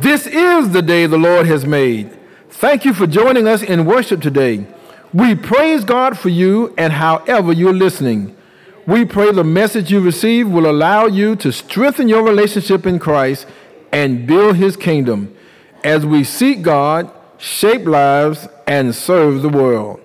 This is the day the Lord has made. Thank you for joining us in worship today. We praise God for you and however you're listening. We pray the message you receive will allow you to strengthen your relationship in Christ and build his kingdom as we seek God, shape lives, and serve the world.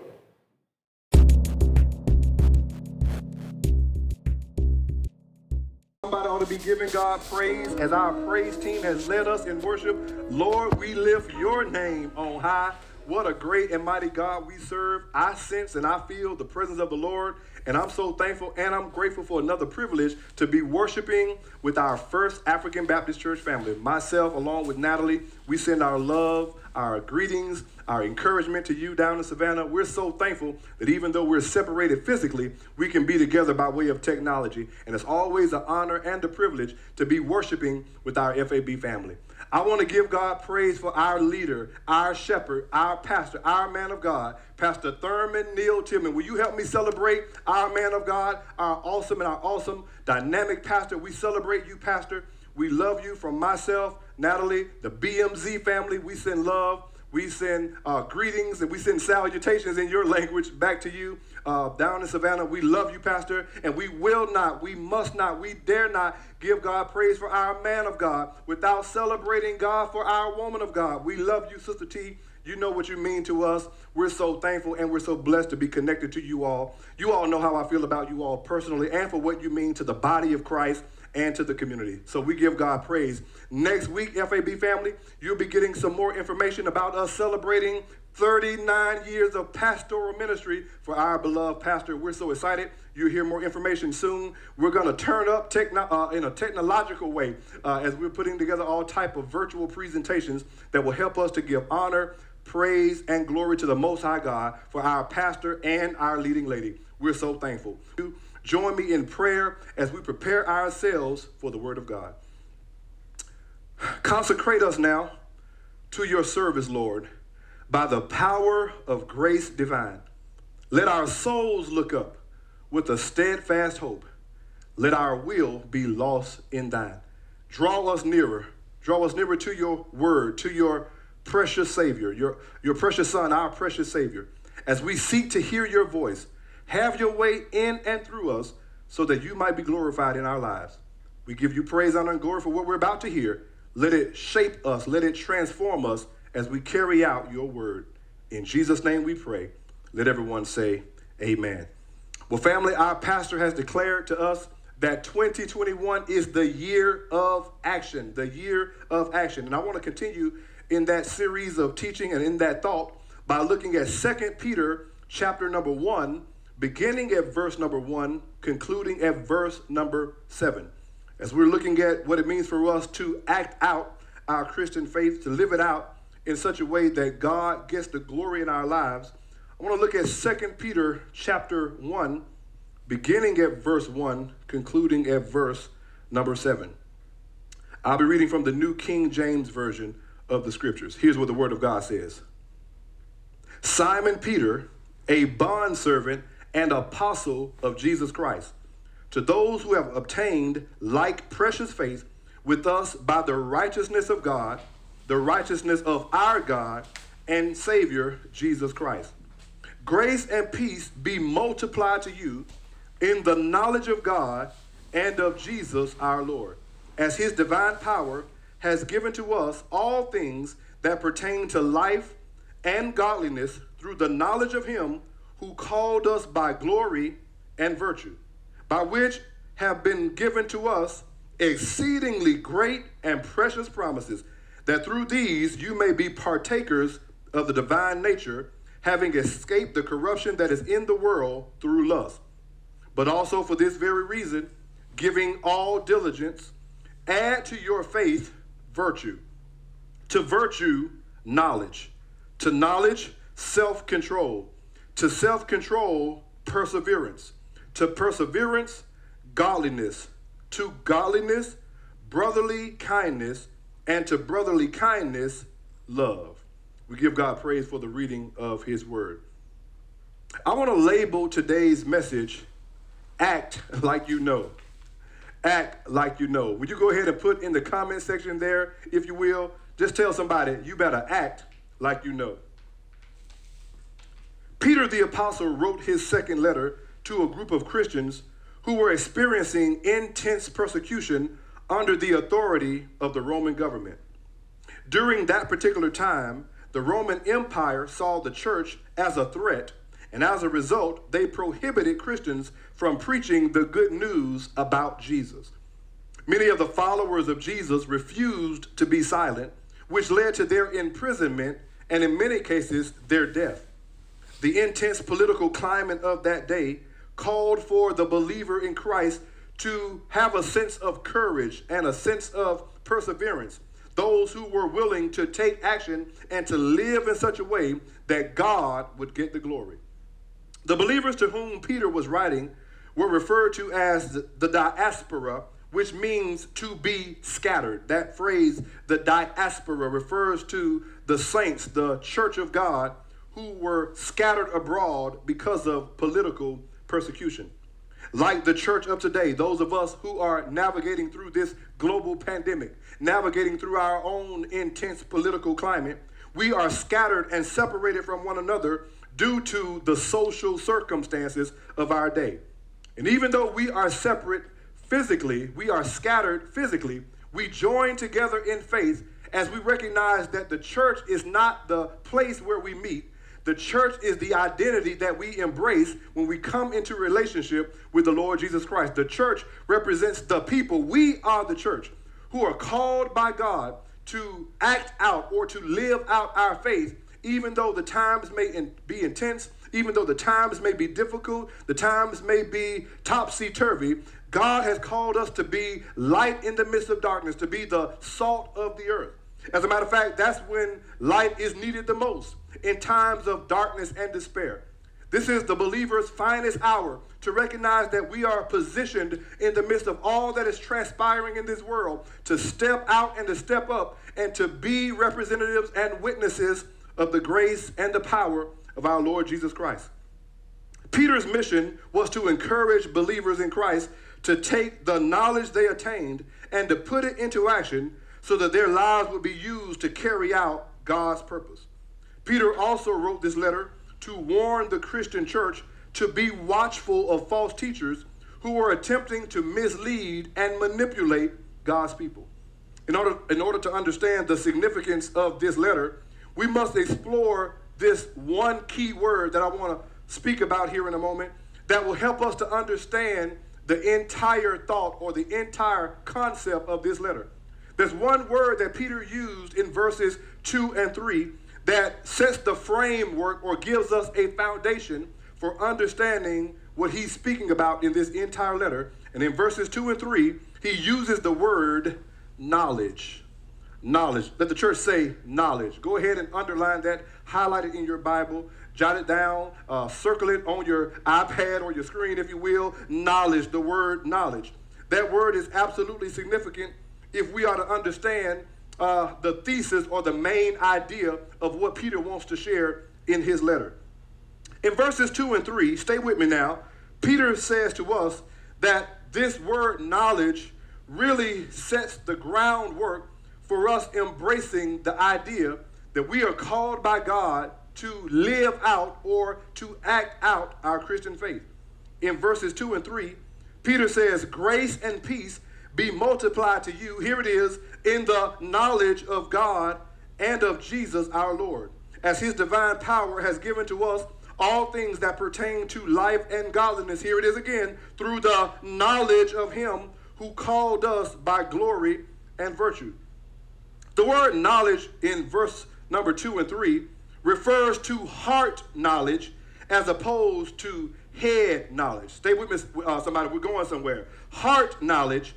Somebody ought to be giving God praise as our praise team has led us in worship. Lord, we lift your name on high. What a great and mighty God we serve. I sense and I feel the presence of the Lord, and I'm so thankful and I'm grateful for another privilege to be worshiping with our First African Baptist Church family. Myself, along with Natalie, we send our love, our greetings, our encouragement to you down in Savannah. We're so thankful that even though we're separated physically, we can be together by way of technology. And it's always an honor and a privilege to be worshiping with our FAB family. I want to give God praise for our leader, our shepherd, our pastor, our man of God, Pastor Thurman Neal Tillman. Will you help me celebrate our man of God, our awesome dynamic pastor? We celebrate you, Pastor. We love you. From myself, Natalie, the BMZ family, we send love. We send greetings and we send salutations in your language back to you down in Savannah. We love you, Pastor, and we will not, we must not, we dare not give God praise for our man of God without celebrating God for our woman of God. We love you, Sister T. You know what you mean to us. We're so thankful and we're so blessed to be connected to you all. You all know how I feel about you all personally and for what you mean to the body of Christ and to the community. So we give God praise. Next week, FAB family, you'll be getting some more information about us celebrating 39 years of pastoral ministry for our beloved pastor. We're so excited. You'll hear more information soon. We're going to turn up in a technological way as we're putting together all type of virtual presentations that will help us to give honor, praise, and glory to the Most High God for our pastor and our leading lady. We're so thankful. Join me in prayer as we prepare ourselves for the word of God. Consecrate us now to your service, Lord, by the power of grace divine. Let our souls look up with a steadfast hope. Let our will be lost in thine. Draw us nearer to your word, to your precious Savior, your precious Son, our precious Savior, as we seek to hear your voice. Have your way in and through us so that you might be glorified in our lives. We give you praise, honor, and glory for what we're about to hear. Let it shape us. Let it transform us as we carry out your word. In Jesus' name we pray. Let everyone say amen. Well, family, our pastor has declared to us that 2021 is the year of action, the year of action. And I want to continue in that series of teaching and in that thought by looking at 2 Peter chapter number 1, beginning at verse number 1, concluding at verse number 7. As we're looking at what it means for us to act out our Christian faith, to live it out in such a way that God gets the glory in our lives, I want to look at 2 Peter chapter 1, beginning at verse 1, concluding at verse number 7. I'll be reading from the New King James Version of the Scriptures. Here's what the Word of God says. Simon Peter, a bondservant and apostle of Jesus Christ, to those who have obtained like precious faith with us by the righteousness of God, the righteousness of our God and Savior, Jesus Christ. Grace and peace be multiplied to you in the knowledge of God and of Jesus our Lord, as his divine power has given to us all things that pertain to life and godliness through the knowledge of him who called us by glory and virtue, by which have been given to us exceedingly great and precious promises, that through these you may be partakers of the divine nature, having escaped the corruption that is in the world through lust. But also for this very reason, giving all diligence, add to your faith virtue, to virtue knowledge, to knowledge self-control, to self-control perseverance, to perseverance godliness, to godliness brotherly kindness, and to brotherly kindness love. We give God praise for the reading of his word. I want to label today's message, Act Like You Know. Act like you know. Would you go ahead and put in the comment section there, if you will, Just tell somebody, you better act like you know. Peter the Apostle wrote his second letter to a group of Christians who were experiencing intense persecution under the authority of the Roman government. During that particular time, the Roman Empire saw the church as a threat, and as a result, they prohibited Christians from preaching the good news about Jesus. Many of the followers of Jesus refused to be silent, which led to their imprisonment and in many cases, their death. The intense political climate of that day called for the believer in Christ to have a sense of courage and a sense of perseverance. Those who were willing to take action and to live in such a way that God would get the glory. The believers to whom Peter was writing were referred to as the diaspora, which means to be scattered. That phrase, the diaspora, refers to the saints, the church of God, who were scattered abroad because of political persecution. Like the church of today, those of us who are navigating through this global pandemic, navigating through our own intense political climate, we are scattered and separated from one another due to the social circumstances of our day. And even though we are separate physically, we are scattered physically, we join together in faith as we recognize that the church is not the place where we meet. The church is the identity that we embrace when we come into relationship with the Lord Jesus Christ. The church represents the people. We are the church who are called by God to act out or to live out our faith, even though the times may be intense, even though the times may be difficult, the times may be topsy-turvy. God has called us to be light in the midst of darkness, to be the salt of the earth. As a matter of fact, that's when light is needed the most, in times of darkness and despair. This is the believer's finest hour to recognize that we are positioned in the midst of all that is transpiring in this world, to step out and to step up and to be representatives and witnesses of the grace and the power of our Lord Jesus Christ. Peter's mission was to encourage believers in Christ to take the knowledge they attained and to put it into action so that their lives would be used to carry out God's purpose. Peter also wrote this letter to warn the Christian church to be watchful of false teachers who were attempting to mislead and manipulate God's people. In order to understand the significance of this letter, we must explore this one key word that I want to speak about here in a moment that will help us to understand the entire thought or the entire concept of this letter. There's one word that Peter used in verses 2 and 3 that sets the framework or gives us a foundation for understanding what he's speaking about in this entire letter. And in verses 2 and 3, he uses the word knowledge. Knowledge. Let the church say knowledge. Go ahead and underline that, highlight it in your Bible, jot it down, circle it on your iPad or your screen, if you will. Knowledge, the word knowledge. That word is absolutely significant if we are to understand the thesis or the main idea of what Peter wants to share in his letter. In verses 2 and 3, stay with me now, Peter says to us that this word knowledge really sets the groundwork for us embracing the idea that we are called by God to live out or to act out our Christian faith. In verses 2 and 3, Peter says, grace and peace be multiplied to you, here it is, in the knowledge of God and of Jesus our Lord, as his divine power has given to us all things that pertain to life and godliness, here it is again, through the knowledge of him who called us by glory and virtue. The word knowledge in verse number 2 and 3 refers to heart knowledge as opposed to head knowledge. Stay with me, somebody, we're going somewhere. Heart knowledge,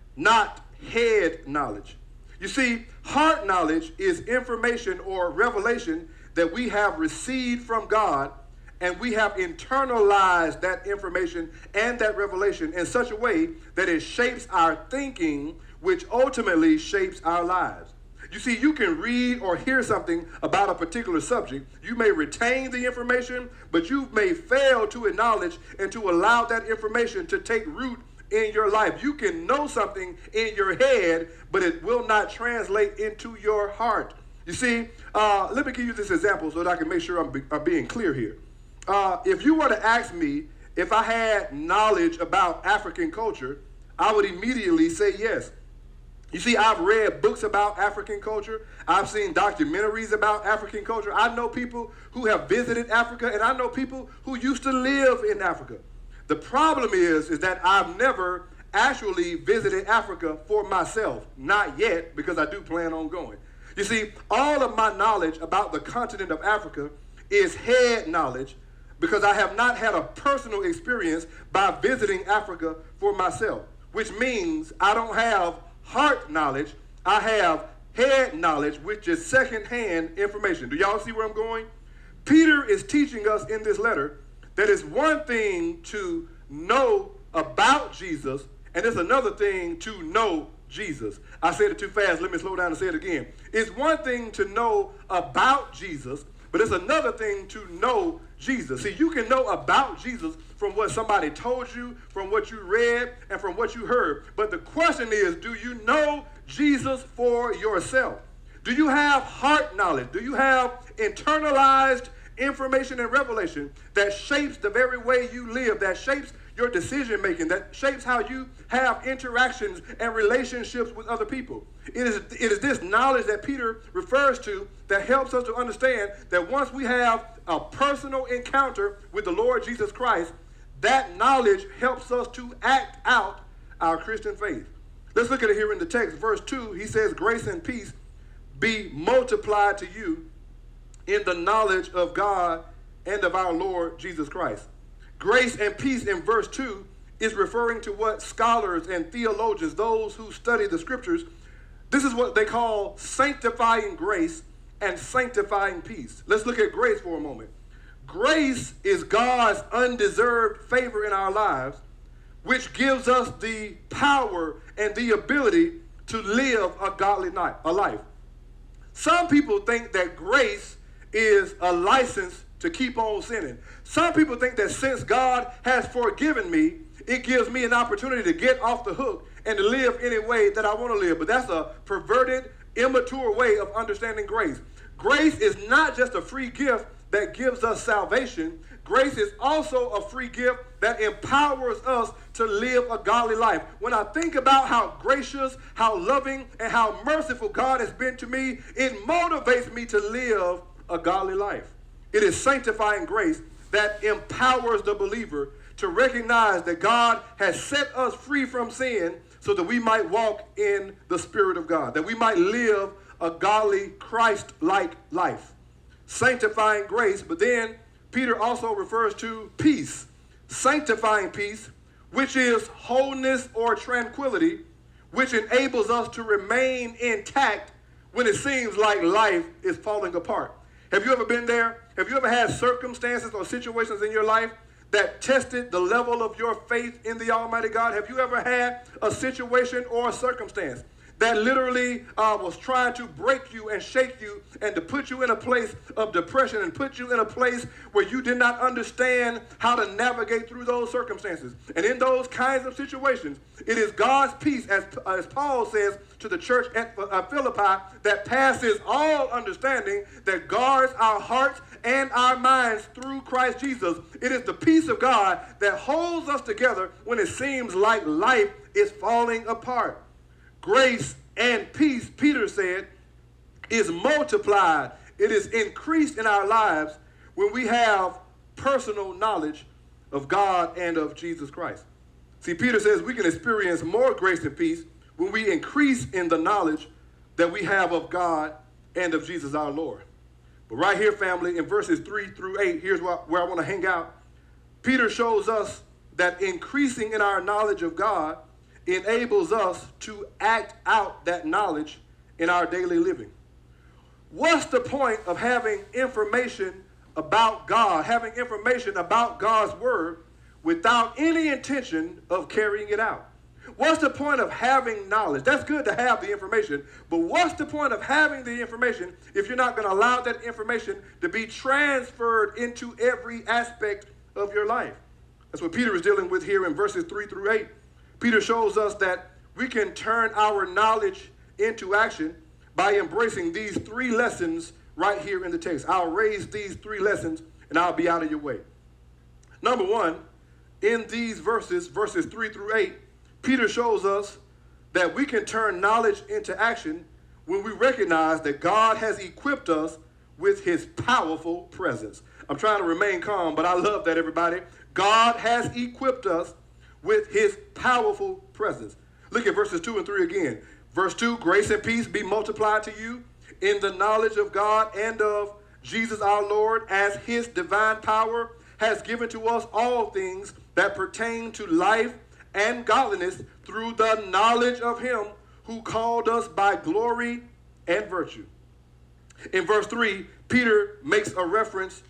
not head knowledge. You see, heart knowledge is information or revelation that we have received from God, and we have internalized that information and that revelation in such a way that it shapes our thinking, which ultimately shapes our lives. You see, you can read or hear something about a particular subject. You may retain the information, but you may fail to acknowledge and to allow that information to take root in your life. You can know something in your head, but it will not translate into your heart. You see, let me give you this example so that I can make sure I'm being clear here. If you were to ask me if I had knowledge about African culture, I would immediately say yes. You see, I've read books about African culture. I've seen documentaries about African culture. I know people who have visited Africa, and I know people who used to live in Africa. The problem is that I've never actually visited Africa for myself. Not yet, because I do plan on going. You see, all of my knowledge about the continent of Africa is head knowledge, because I have not had a personal experience by visiting Africa for myself, which means I don't have heart knowledge. I have head knowledge, which is secondhand information. Do y'all see where I'm going? Peter is teaching us in this letter that it's one thing to know about Jesus, and it's another thing to know Jesus. I said it too fast. Let me slow down and say it again. It's one thing to know about Jesus, but it's another thing to know Jesus. See, you can know about Jesus from what somebody told you, from what you read, and from what you heard. But the question is, do you know Jesus for yourself? Do you have heart knowledge? Do you have internalized information and revelation that shapes the very way you live, that shapes your decision making, that shapes how you have interactions and relationships with other people? It is this knowledge that Peter refers to that helps us to understand that once we have a personal encounter with the Lord Jesus Christ, that knowledge helps us to act out our Christian faith. Let's look at it here in the text. Verse 2, he says, grace and peace be multiplied to you in the knowledge of God and of our Lord Jesus Christ. Grace and peace in verse 2 is referring to what scholars and theologians, those who study the scriptures, this is what they call sanctifying grace and sanctifying peace. Let's look at grace for a moment. Grace is God's undeserved favor in our lives, which gives us the power and the ability to live a godly life. Some people think that grace is a license to keep on sinning. Some people think that since God has forgiven me, it gives me an opportunity to get off the hook and to live any way that I want to live. But that's a perverted, immature way of understanding grace. Grace is not just a free gift that gives us salvation. Grace is also a free gift that empowers us to live a godly life. When I think about how gracious, how loving, and how merciful God has been to me, it motivates me to live a godly life. It is sanctifying grace that empowers the believer to recognize that God has set us free from sin so that we might walk in the Spirit of God, that we might live a godly, Christ-like life. Sanctifying grace, but then Peter also refers to peace. Sanctifying peace, which is wholeness or tranquility, which enables us to remain intact when it seems like life is falling apart. Have you ever been there? Have you ever had circumstances or situations in your life that tested the level of your faith in the Almighty God? Have you ever had a situation or a circumstance that literally was trying to break you and shake you and to put you in a place of depression and put you in a place where you did not understand how to navigate through those circumstances? And in those kinds of situations, it is God's peace, as Paul says to the church at Philippi, that passes all understanding, that guards our hearts and our minds through Christ Jesus. It is the peace of God that holds us together when it seems like life is falling apart. Grace and peace, Peter said, is multiplied. It is increased in our lives when we have personal knowledge of God and of Jesus Christ. See, Peter says we can experience more grace and peace when we increase in the knowledge that we have of God and of Jesus our Lord. But right here, family, in verses 3 through 8, here's where I want to hang out. Peter shows us that increasing in our knowledge of God enables us to act out that knowledge in our daily living. What's the point of having information about God, having information about God's word without any intention of carrying it out? What's the point of having knowledge? That's good to have the information, but what's the point of having the information if you're not going to allow that information to be transferred into every aspect of your life? That's what Peter is dealing with here in verses 3 through 8. Peter shows us that we can turn our knowledge into action by embracing these three lessons right here in the text. I'll raise these three lessons and I'll be out of your way. Number one, in these verses 3 through 8, Peter shows us that we can turn knowledge into action when we recognize that God has equipped us with his powerful presence. I'm trying to remain calm, but I love that, everybody. God has equipped us with his powerful presence. Look at verses 2 and 3 again. Verse 2, grace and peace be multiplied to you in the knowledge of God and of Jesus our Lord, as his divine power has given to us all things that pertain to life and godliness through the knowledge of him who called us by glory and virtue. In verse 3, Peter makes a reference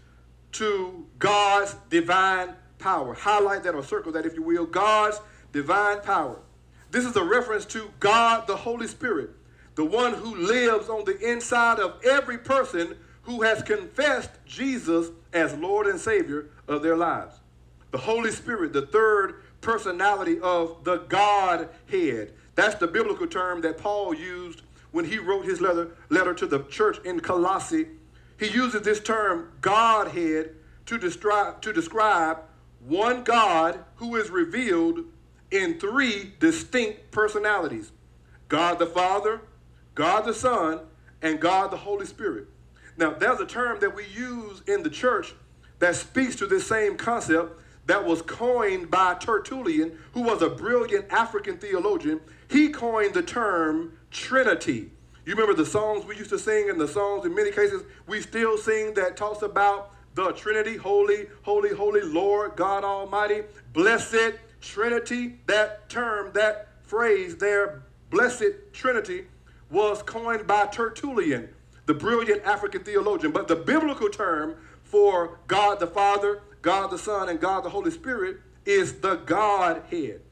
to God's divine power. Highlight that or circle that, if you will. God's divine power. This is a reference to God, the Holy Spirit, the one who lives on the inside of every person who has confessed Jesus as Lord and Savior of their lives. The Holy Spirit, the third personality of the Godhead. That's the biblical term that Paul used when he wrote his letter to the church in Colossae. He uses this term Godhead to describe one God who is revealed in three distinct personalities: God the Father, God the Son, and God the Holy Spirit. Now, there's a term that we use in the church that speaks to this same concept that was coined by Tertullian, who was a brilliant African theologian. He coined the term Trinity. You remember the songs we used to sing, and the songs in many cases we still sing that talks about the Trinity, holy, holy, holy Lord God Almighty, blessed Trinity. That term, that phrase there, blessed Trinity, was coined by Tertullian, the brilliant African theologian. But the biblical term for God the Father, God the Son, and God the Holy Spirit is the Godhead.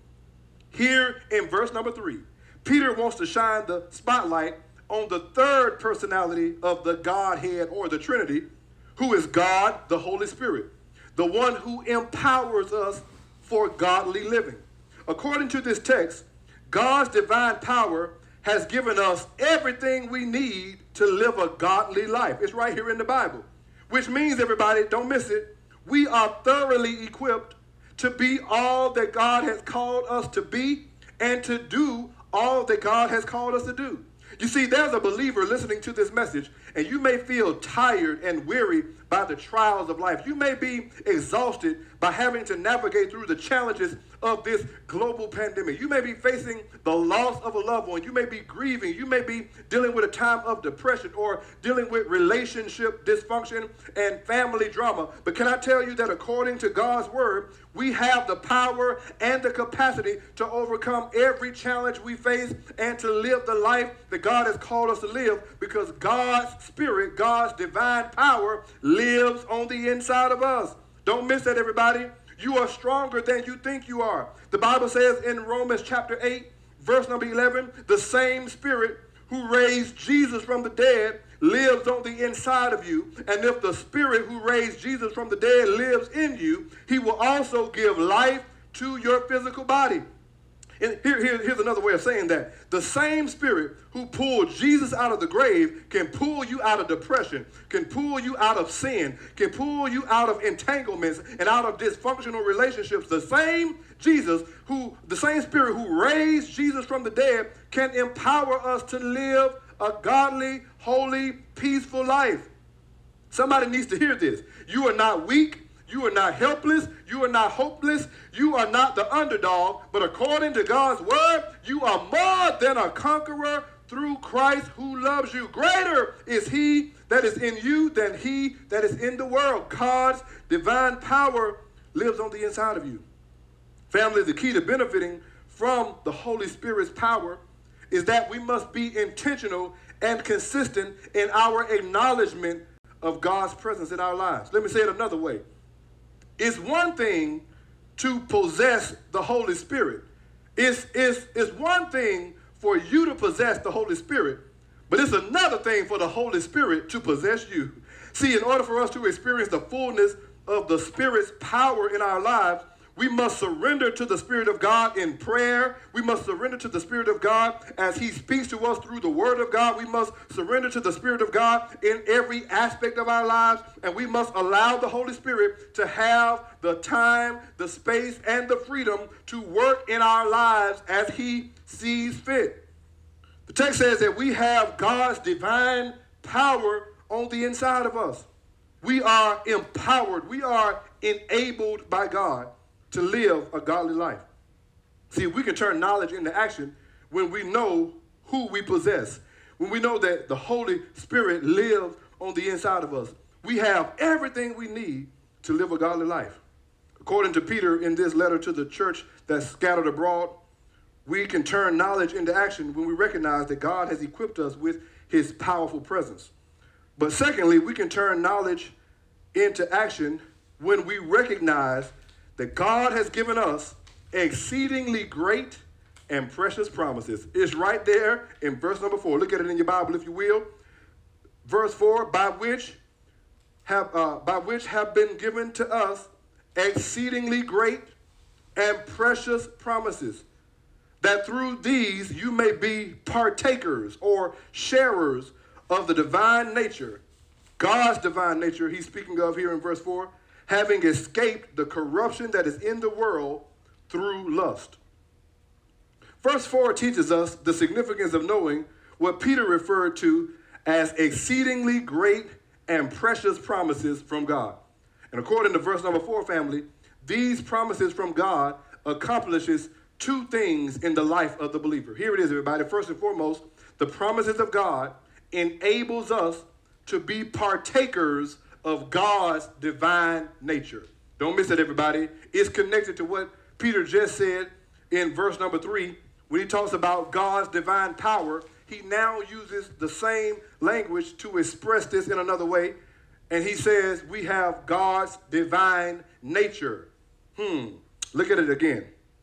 Here in verse number 3, Peter wants to shine the spotlight on the third personality of the Godhead or the Trinity, who is God the Holy Spirit, the one who empowers us for godly living. According to this text, God's divine power has given us everything we need to live a godly life. It's right here in the Bible, which means, everybody, don't miss it, we are thoroughly equipped to be all that God has called us to be and to do all that God has called us to do. You see, there's a believer listening to this message, and you may feel tired and weary by the trials of life. You may be exhausted by having to navigate through the challenges of this global pandemic. You may be facing the loss of a loved one. You may be grieving. You may be dealing with a time of depression or dealing with relationship dysfunction and family drama. But can I tell you that according to God's word, we have the power and the capacity to overcome every challenge we face and to live the life that God has called us to live, because God's Spirit, God's divine power, lives on the inside of us. Don't miss that, everybody. You are stronger than you think you are. The Bible says in Romans chapter 8, verse number 11, the same Spirit who raised Jesus from the dead lives on the inside of you. And if the Spirit who raised Jesus from the dead lives in you, he will also give life to your physical body. And here's another way of saying that. The same Spirit who pulled Jesus out of the grave can pull you out of depression, can pull you out of sin, can pull you out of entanglements and out of dysfunctional relationships. The same Spirit who raised Jesus from the dead can empower us to live a godly, holy, peaceful life. Somebody needs to hear this. You are not weak. You are not helpless. You are not hopeless. You are not the underdog. But according to God's word, you are more than a conqueror through Christ who loves you. Greater is he that is in you than he that is in the world. God's divine power lives on the inside of you. Family, the key to benefiting from the Holy Spirit's power is that we must be intentional and consistent in our acknowledgement of God's presence in our lives. Let me say it another way. It's one thing to possess the Holy Spirit. It's one thing for you to possess the Holy Spirit, but it's another thing for the Holy Spirit to possess you. See, in order for us to experience the fullness of the Spirit's power in our lives, We must surrender to the Spirit of God in prayer. We must surrender to the Spirit of God as he speaks to us through the Word of God. We must surrender to the Spirit of God in every aspect of our lives. And we must allow the Holy Spirit to have the time, the space, and the freedom to work in our lives as he sees fit. The text says that we have God's divine power on the inside of us. We are empowered. We are enabled by God to live a godly life. See, we can turn knowledge into action when we know who we possess, when we know that the Holy Spirit lives on the inside of us. We have everything we need to live a godly life. According to Peter in this letter to the church that's scattered abroad, we can turn knowledge into action when we recognize that God has equipped us with his powerful presence. But secondly, we can turn knowledge into action when we recognize that God has given us exceedingly great and precious promises. It's right there in verse number 4. Look at it in your Bible, if you will. Verse 4, by which have been given to us exceedingly great and precious promises, that through these you may be partakers or sharers of the divine nature, God's divine nature he's speaking of here in verse 4, having escaped the corruption that is in the world through lust. Verse 4 teaches us the significance of knowing what Peter referred to as exceedingly great and precious promises from God. And according to verse number 4, family, these promises from God accomplishes two things in the life of the believer. Here it is, everybody. First and foremost, the promises of God enables us to be partakers of God's divine nature. Don't miss it, everybody. It's connected to what Peter just said in verse number 3. When he talks about God's divine power, he now uses the same language to express this in another way. And he says we have God's divine nature. Look at it again.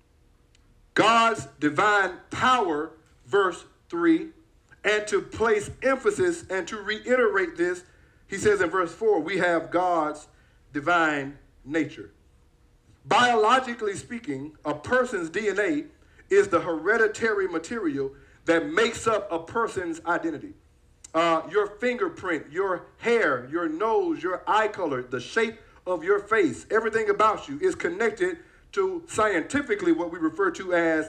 God's divine power, verse 3. And to place emphasis and to reiterate this, he says in verse 4, we have God's divine nature. Biologically speaking, a person's DNA is the hereditary material that makes up a person's identity. Your fingerprint, your hair, your nose, your eye color, the shape of your face, everything about you is connected to scientifically what we refer to as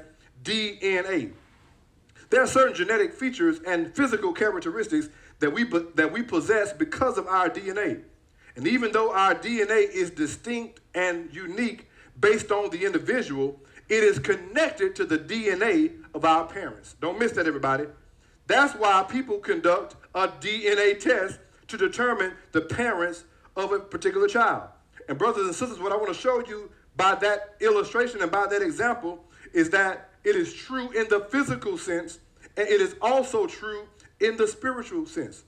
DNA. There are certain genetic features and physical characteristics that we possess because of our DNA. And even though our DNA is distinct and unique based on the individual, it is connected to the DNA of our parents. Don't miss that, everybody. That's why people conduct a DNA test to determine the parents of a particular child. And brothers and sisters, what I want to show you by that illustration and by that example is that it is true in the physical sense, and it is also true in the spiritual sense.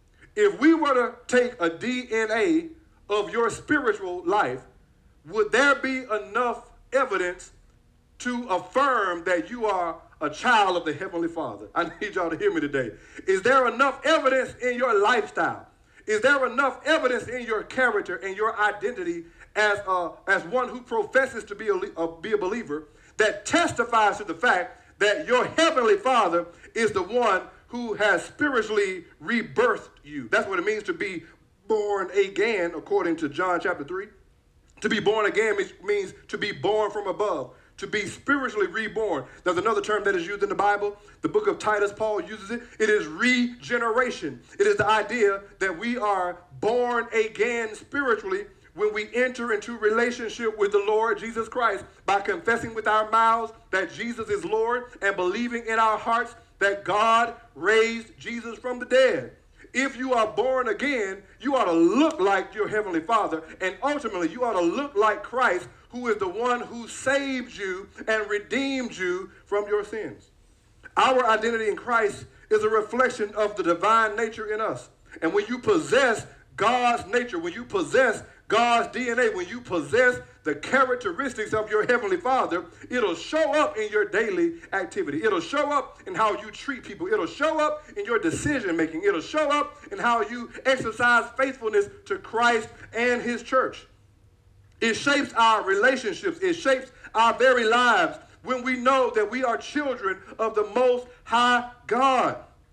If we were to take a DNA of your spiritual life, would there be enough evidence to affirm that you are a child of the Heavenly Father? I need y'all to hear me today. Is there enough evidence in your lifestyle? Is there enough evidence in your character and your identity as one who professes to be a believer that testifies to the fact that your Heavenly Father is the one who has spiritually rebirthed you? That's what it means to be born again, according to John chapter 3. To be born again means to be born from above, to be spiritually reborn. There's another term that is used in the Bible. The book of Titus, Paul uses it. It is regeneration. It is the idea that we are born again spiritually when we enter into relationship with the Lord Jesus Christ by confessing with our mouths that Jesus is Lord and believing in our hearts that God raised Jesus from the dead. If you are born again, you ought to look like your Heavenly Father, and ultimately you ought to look like Christ, who is the one who saved you and redeemed you from your sins. Our identity in Christ is a reflection of the divine nature in us. And when you possess God's nature, when you possess God's DNA, when you possess the characteristics of your Heavenly Father, it'll show up in your daily activity. It'll show up in how you treat people. It'll show up in your decision making. It'll show up in how you exercise faithfulness to Christ and his church. It shapes our relationships. It shapes our very lives when we know that we are children of the Most High God.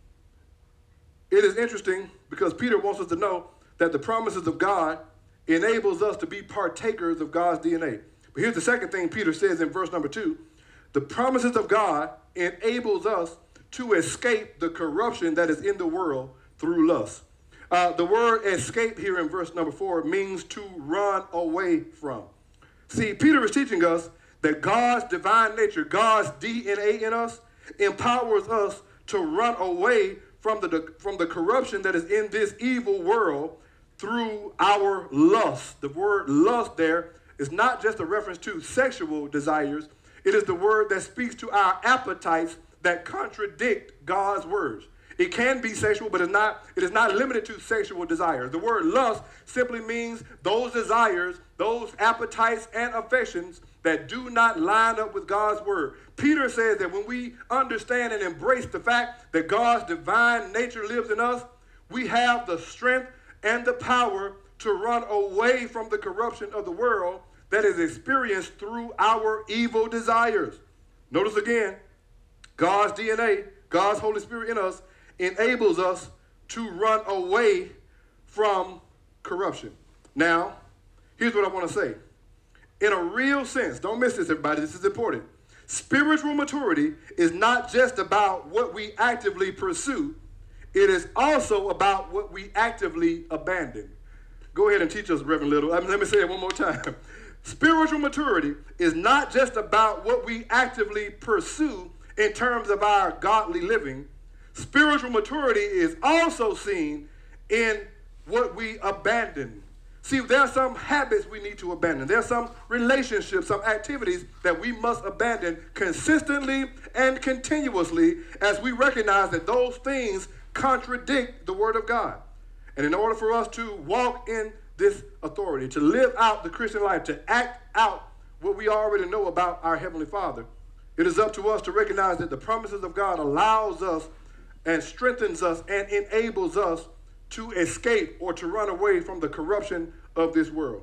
It is interesting because Peter wants us to know that the promises of God enables us to be partakers of God's DNA. But here's the second thing Peter says in verse number 2. The promises of God enables us to escape the corruption that is in the world through lust. The word escape here in verse number 4 means to run away from. See, Peter is teaching us that God's divine nature, God's DNA in us, empowers us to run away from the corruption that is in this evil world through our lust. The word lust there is not just a reference to sexual desires. It is the word that speaks to our appetites that contradict God's words. It can be sexual, but it is not limited to sexual desires. The word lust simply means those desires, those appetites and affections that do not line up with God's word. Peter says that when we understand and embrace the fact that God's divine nature lives in us, we have the strength and the power to run away from the corruption of the world that is experienced through our evil desires. Notice again, God's DNA, God's Holy Spirit in us, enables us to run away from corruption. Now, here's what I want to say. In a real sense, don't miss this, everybody, this is important. Spiritual maturity is not just about what we actively pursue, it is also about what we actively abandon. Go ahead and teach us, Reverend Little. Let me say it one more time. Spiritual maturity is not just about what we actively pursue in terms of our godly living. Spiritual maturity is also seen in what we abandon. See, there are some habits we need to abandon. There are some relationships, some activities that we must abandon consistently and continuously as we recognize that those things contradict the Word of God. And in order for us to walk in this authority, to live out the Christian life, to act out what we already know about our Heavenly Father, it is up to us to recognize that the promises of God allows us and strengthens us and enables us to escape or to run away from the corruption of this world.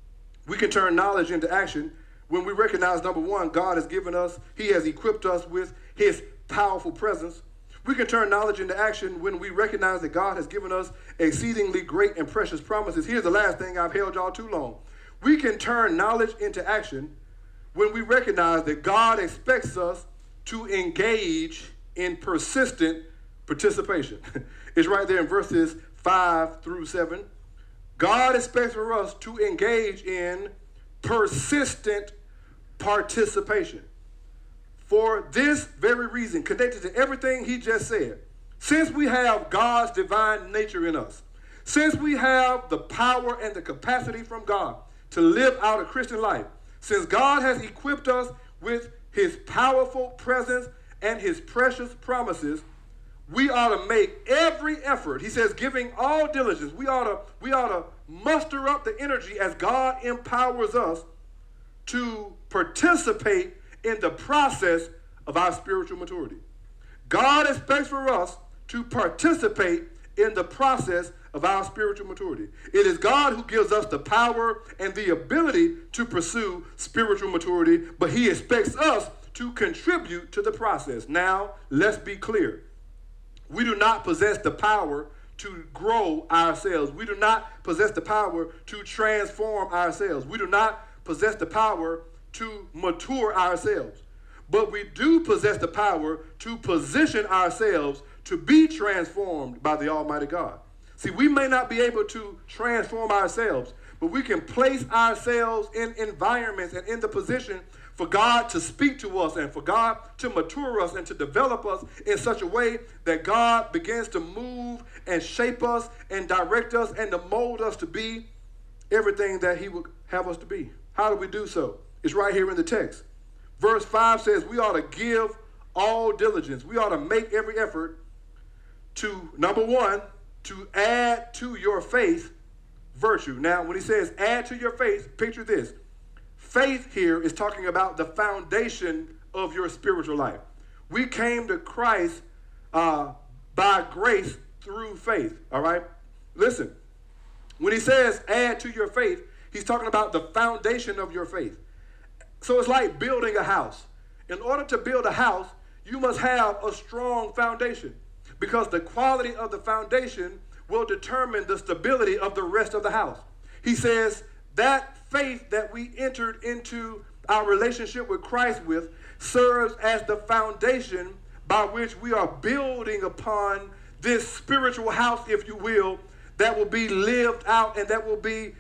We can turn knowledge into action when we recognize, number one, God has given us, He has equipped us with His powerful presence. We can turn knowledge into action when we recognize that God has given us exceedingly great and precious promises. Here's the last thing, I've held y'all too long. We can turn knowledge into action when we recognize that God expects us to engage in persistent participation. It's right there in verses 5 through 7. God expects for us to engage in persistent participation. For this very reason, connected to everything he just said, since we have God's divine nature in us, since we have the power and the capacity from God to live out a Christian life, since God has equipped us with His powerful presence and His precious promises, we ought to make every effort. He says, giving all diligence, we ought to muster up the energy as God empowers us to participate in the process of our spiritual maturity. God expects for us to participate in the process of our spiritual maturity. It is God who gives us the power and the ability to pursue spiritual maturity, but He expects us to contribute to the process. Now, let's be clear. We do not possess the power to grow ourselves. We do not possess the power to transform ourselves. We do not possess the power to mature ourselves. But we do possess the power to position ourselves to be transformed by the Almighty God. See, we may not be able to transform ourselves, but we can place ourselves in environments and in the position for God to speak to us and for God to mature us and to develop us in such a way that God begins to move and shape us and direct us and to mold us to be everything that He would have us to be. How do we do so? It's right here in the text. Verse 5 says we ought to give all diligence. We ought to make every effort to, number one, to add to your faith virtue. Now, when he says add to your faith, picture this. Faith here is talking about the foundation of your spiritual life. We came to Christ by grace through faith, all right? Listen, when he says add to your faith, He's talking about the foundation of your faith. So it's like building a house. In order to build a house, you must have a strong foundation, because the quality of the foundation will determine the stability of the rest of the house. He says that faith that we entered into our relationship with Christ with serves as the foundation by which we are building upon this spiritual house, if you will, that will be lived out and that will be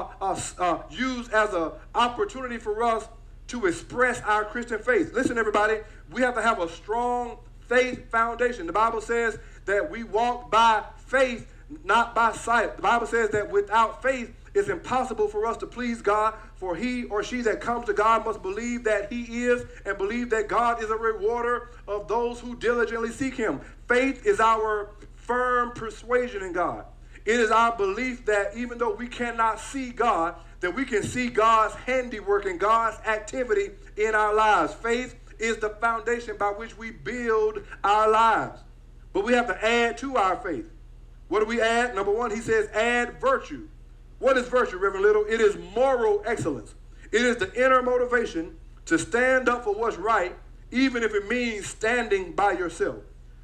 used as an opportunity for us to express our Christian faith. Listen, everybody, we have to have a strong faith foundation. The Bible says that we walk by faith, not by sight. The Bible says that without faith, it's impossible for us to please God, for he or she that comes to God must believe that he is, and believe that God is a rewarder of those who diligently seek him. Faith is our firm persuasion in God. It is our belief that even though we cannot see God, that we can see God's handiwork and God's activity in our lives. Faith is the foundation by which we build our lives. But we have to add to our faith. What do we add? Number one, he says, add virtue. What is virtue, Reverend Little? It is moral excellence. It is the inner motivation to stand up for what's right, even if it means standing by yourself.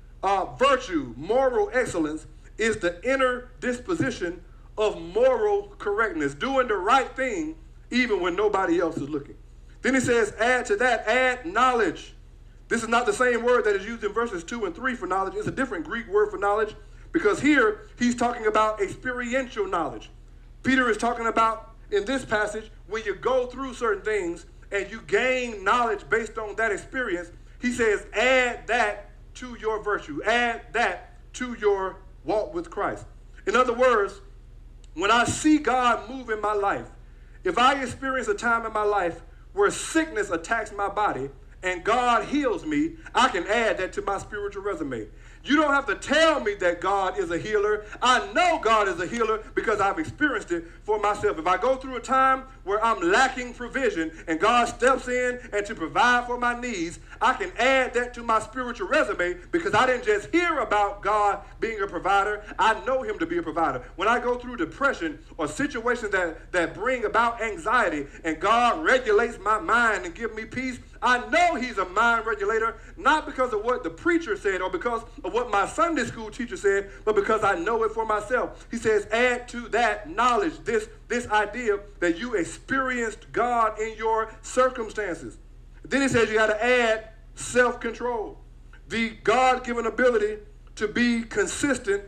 Virtue, moral excellence, is the inner disposition of moral correctness, doing the right thing even when nobody else is looking. Then he says, add to that, add knowledge. This is not the same word that is used in verses 2 and 3 for knowledge. It's a different Greek word for knowledge, because here he's talking about experiential knowledge. Peter is talking about, in this passage, when you go through certain things and you gain knowledge based on that experience, he says, add that to your virtue. Add that to your walk with Christ. In other words, when I see God move in my life, if I experience a time in my life where sickness attacks my body and God heals me, I can add that to my spiritual resume. You don't have to tell me that God is a healer. I know God is a healer because I've experienced it for myself. If I go through a time where I'm lacking provision and God steps in and to provide for my needs, I can add that to my spiritual resume because I didn't just hear about God being a provider. I know him to be a provider. When I go through depression or situations that bring about anxiety and God regulates my mind and gives me peace, I know he's a mind regulator, not because of what the preacher said or because of what my Sunday school teacher said, but because I know it for myself. He says, add to that knowledge, this idea that you experienced God in your circumstances. Then he says you got to add self-control, the God-given ability to be consistent,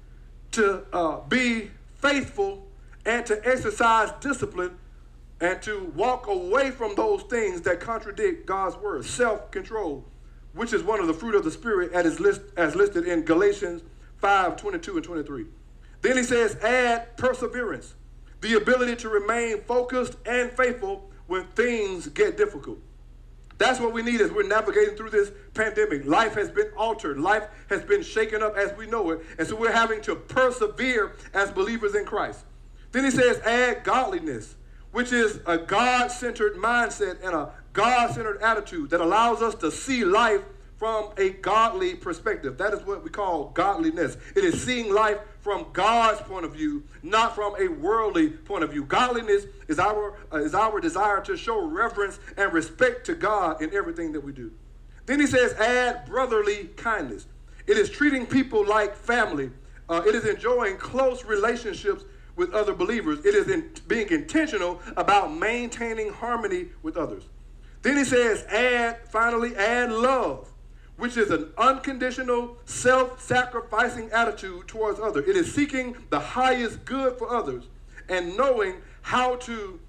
to be faithful, and to exercise discipline, and to walk away from those things that contradict God's word. Self-control, which is one of the fruit of the Spirit as listed in Galatians 5:22 and 23. Then he says, add perseverance, the ability to remain focused and faithful when things get difficult. That's what we need as we're navigating through this pandemic. Life has been altered. Life has been shaken up as we know it. And so we're having to persevere as believers in Christ. Then he says, add godliness, which is a God-centered mindset and a God-centered attitude that allows us to see life from a godly perspective. That is what we call godliness. It is seeing life from God's point of view, not from a worldly point of view. Godliness is our desire to show reverence and respect to God in everything that we do. Then he says, add brotherly kindness. It is treating people like family. It is enjoying close relationships with other believers. It is being intentional about maintaining harmony with others. Then he says, finally, add love, which is an unconditional, self-sacrificing attitude towards others. It is seeking the highest good for others and knowing how to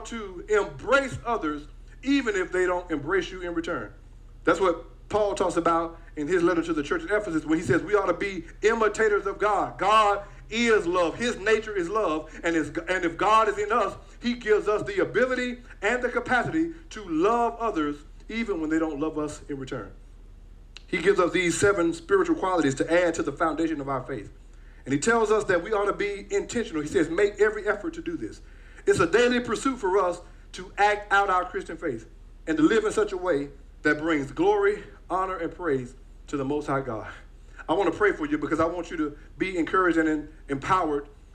embrace others even if they don't embrace you in return. That's what Paul talks about in his letter to the church at Ephesus when he says we ought to be imitators of God. God is love. His nature is love. And if God is in us, he gives us the ability and the capacity to love others even when they don't love us in return. He gives us these 7 spiritual qualities to add to the foundation of our faith. And he tells us that we ought to be intentional. He says, make every effort to do this. It's a daily pursuit for us to act out our Christian faith and to live in such a way that brings glory, honor, and praise to the Most High God. I want to pray for you because I want you to be encouraged and empowered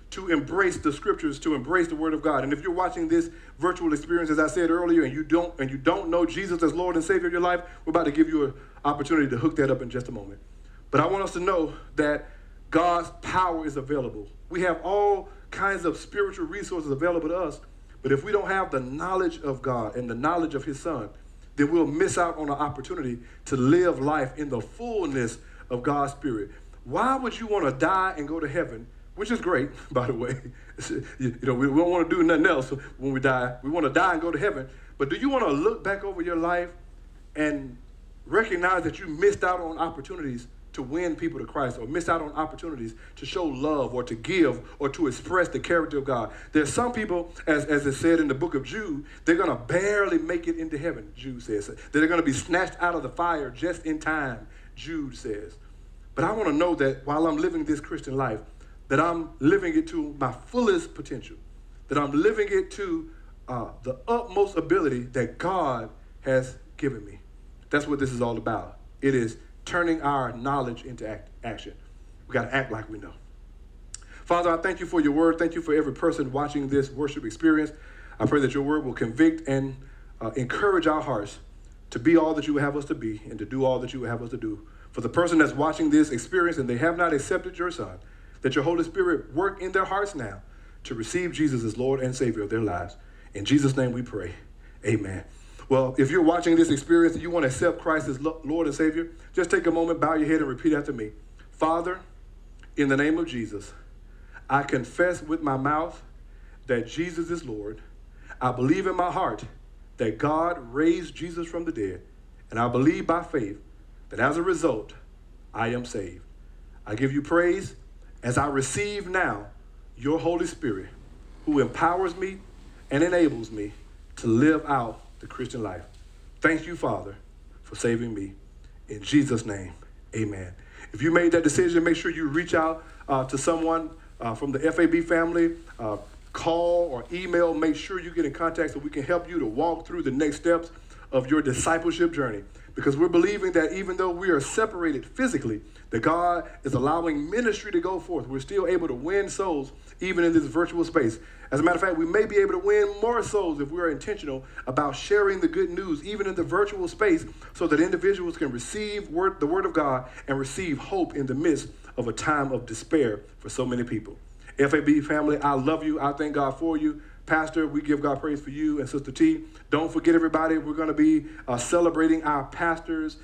to embrace the scriptures, to embrace the word of God. And if you're watching this virtual experience, as I said earlier, and you don't know Jesus as Lord and Savior of your life, we're about to give you an opportunity to hook that up in just a moment. But I want us to know that God's power is available. We have all kinds of spiritual resources available to us, but if we don't have the knowledge of God and the knowledge of his son, then we'll miss out on an opportunity to live life in the fullness of God's Spirit. Why would you want to die and go to heaven, which is great, by the way. We don't want to do nothing else when we die. We want to die and go to heaven. But do you want to look back over your life and recognize that you missed out on opportunities to win people to Christ, or miss out on opportunities to show love or to give or to express the character of God? There's some people, as it said in the book of Jude, they're going to barely make it into heaven, Jude says. That they're going to be snatched out of the fire just in time, Jude says. But I want to know that while I'm living this Christian life, that I'm living it to my fullest potential, that I'm living it to the utmost ability that God has given me. That's what this is all about. It is turning our knowledge into action. We got to act like we know. Father, I thank you for your word. Thank you for every person watching this worship experience. I pray that your word will convict and encourage our hearts to be all that you would have us to be and to do all that you would have us to do. For the person that's watching this experience and they have not accepted your son, that your Holy Spirit work in their hearts now to receive Jesus as Lord and Savior of their lives. In Jesus' name we pray. Amen. Well, if you're watching this experience and you want to accept Christ as Lord and Savior, just take a moment, bow your head, and repeat after me. Father, in the name of Jesus, I confess with my mouth that Jesus is Lord. I believe in my heart that God raised Jesus from the dead, and I believe by faith that as a result, I am saved. I give you praise as I receive now your Holy Spirit, who empowers me and enables me to live out the Christian life. Thank you, Father, for saving me. In Jesus' name, amen. If you made that decision, make sure you reach out to someone from the FAB family, call or email. Make sure you get in contact so we can help you to walk through the next steps of your discipleship journey. Because we're believing that even though we are separated physically, that God is allowing ministry to go forth. We're still able to win souls even in this virtual space. As a matter of fact, we may be able to win more souls if we are intentional about sharing the good news, even in the virtual space, so that individuals can receive the word of God and receive hope in the midst of a time of despair for so many people. FAB family, I love you. I thank God for you. Pastor, we give God praise for you and Sister T. Don't forget, everybody, we're going to be celebrating our pastor's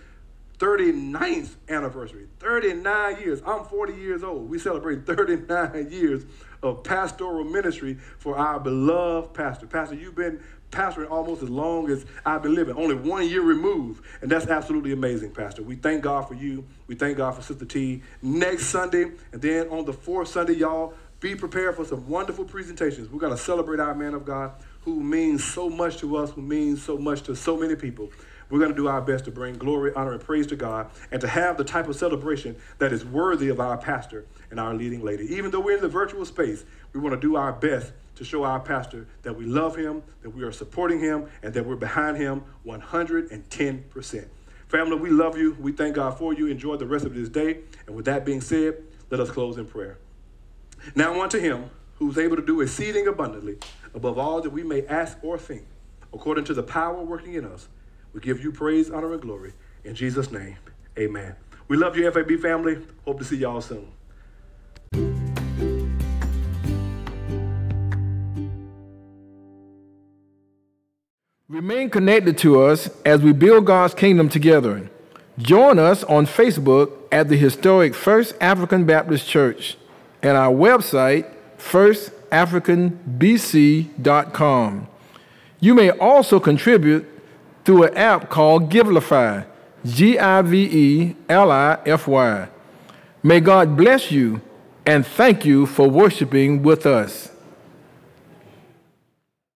39th anniversary. 39 years. I'm 40 years old. We celebrate 39 years of pastoral ministry for our beloved pastor. Pastor, you've been pastoring almost as long as I've been living, only 1 year removed, and that's absolutely amazing, Pastor. We thank God for you. We thank God for Sister T. Next Sunday, and then on the fourth Sunday, y'all, be prepared for some wonderful presentations. We're going to celebrate our man of God who means so much to us, who means so much to so many people. We're going to do our best to bring glory, honor, and praise to God, and to have the type of celebration that is worthy of our pastor and our leading lady. Even though we're in the virtual space, we want to do our best to show our pastor that we love him, that we are supporting him, and that we're behind him 110%. Family, we love you. We thank God for you. Enjoy the rest of this day. And with that being said, let us close in prayer. Now unto him who's able to do exceeding abundantly above all that we may ask or think, according to the power working in us, we give you praise, honor, and glory. In Jesus' name, amen. We love you, FAB family. Hope to see y'all soon. Remain connected to us as we build God's kingdom together. Join us on Facebook at the historic First African Baptist Church and our website, firstafricanbc.com. You may also contribute through an app called Givelify, Givelify. May God bless you, and thank you for worshiping with us.